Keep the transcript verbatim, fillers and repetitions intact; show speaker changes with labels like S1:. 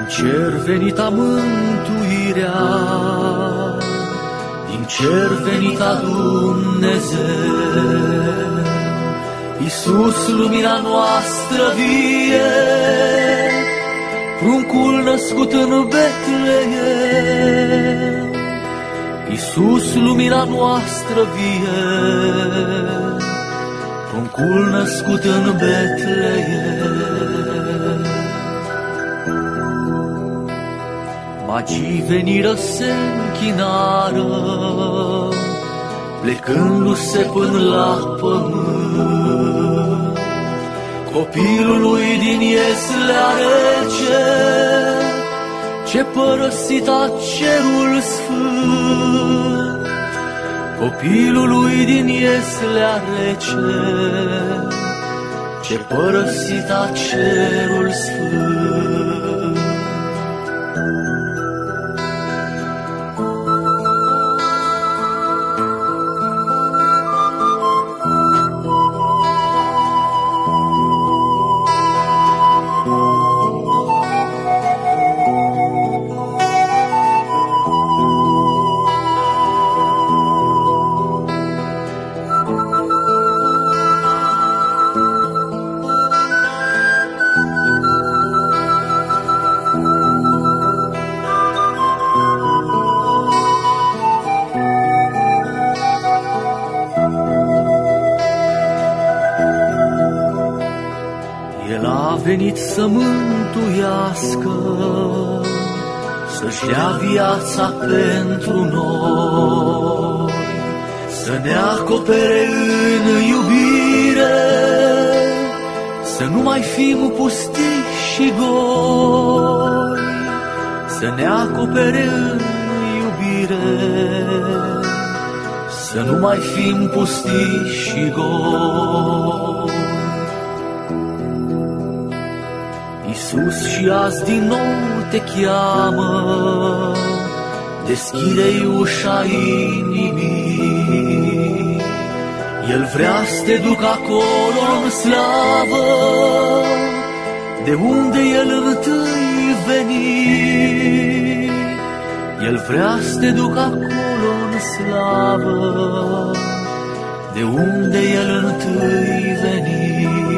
S1: cer venita mântuirea, din cer venita Dumnezeu. Iisus, lumina noastră vie, pruncul născut în Betleem. Iisus, lumina noastră vie, pruncul născut în Betleem. Magii veniră se închinară, plecându-se până la pământ. Copilul lui din ieslea rece, ce părăsita cerul sfânt. Copilul lui din ieslea rece, ce părăsita cerul sfânt.
S2: El a venit să mântuiască, să-și dea viața pentru noi, să ne acopere în iubire, să nu mai fim pustii și goi, să ne acopere în iubire, să nu mai fim pustii și goi. Iisus și azi din nou te cheamă, deschide-i ușa inimii. El vrea să te ducă acolo în slavă, de unde El întâi veni. El vrea să te ducă acolo în slavă, de unde El întâi veni.